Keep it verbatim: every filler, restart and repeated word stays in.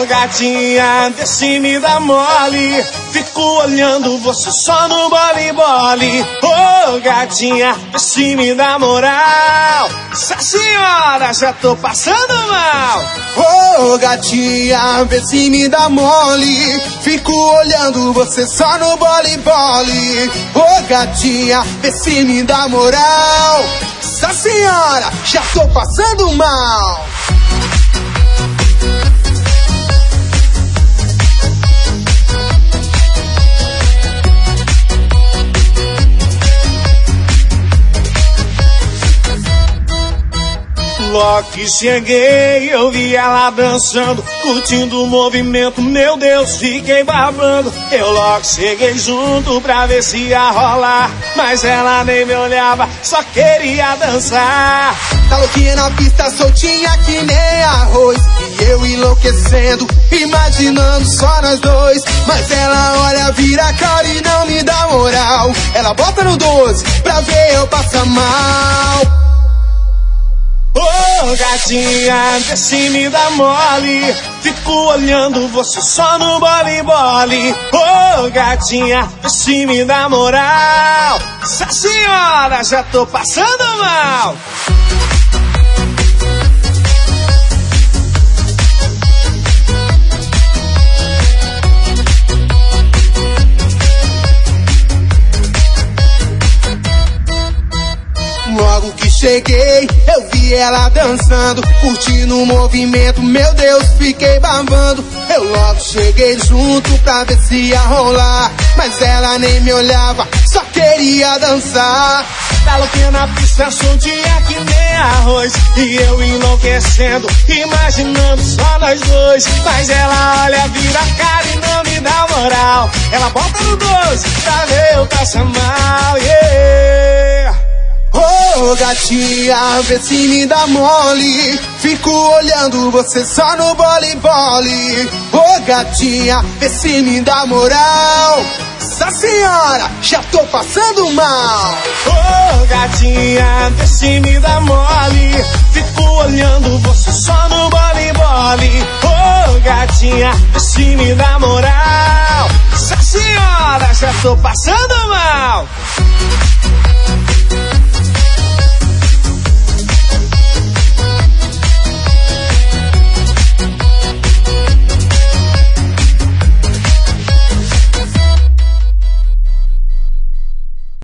Ô gatinha, vê se me dá mole. Fico olhando você só no bole-bole. Ô gatinha, vê se me dá moral. Essa senhora, já tô passando mal. Ô gatinha, vê se me dá mole. Fico olhando você só no bole-bole. Ô gatinha, vê se me dá moral. Essa senhora, já tô passando mal. Logo que cheguei, eu vi ela dançando, curtindo o movimento, meu Deus, fiquei babando. Eu logo cheguei junto pra ver se ia rolar, mas ela nem me olhava, só queria dançar. Tá louquinha na pista, soltinha que nem arroz, e eu enlouquecendo, imaginando só nós dois. Mas ela olha, vira a cara e não me dá moral. Ela bota no doze pra ver eu passar mal. Ô gatinha, vê se me dá mole. Fico olhando você só no bole-bole. Ô gatinha, vê se me dá moral. Essa senhora, já tô passando mal. Logo que cheguei, eu vi ela dançando, curtindo o movimento, meu Deus, fiquei babando. Eu logo cheguei junto pra ver se ia rolar, mas ela nem me olhava, só queria dançar. Tá louquinha na pista, soltinha que nem arroz, e eu enlouquecendo, imaginando só nós dois. Mas ela olha, vira a cara e não me dá moral. Ela bota no doze pra ver eu passar mal, yeah. Ô gatinha, vê se me dá mole. Fico olhando você só no bole-bole. Ô gatinha, vê se me dá moral. Essa senhora, já tô passando mal. Ô gatinha, vê se me dá mole. Fico olhando você só no bole-bole. Ô gatinha, vê se me dá moral. Essa senhora, já tô passando mal.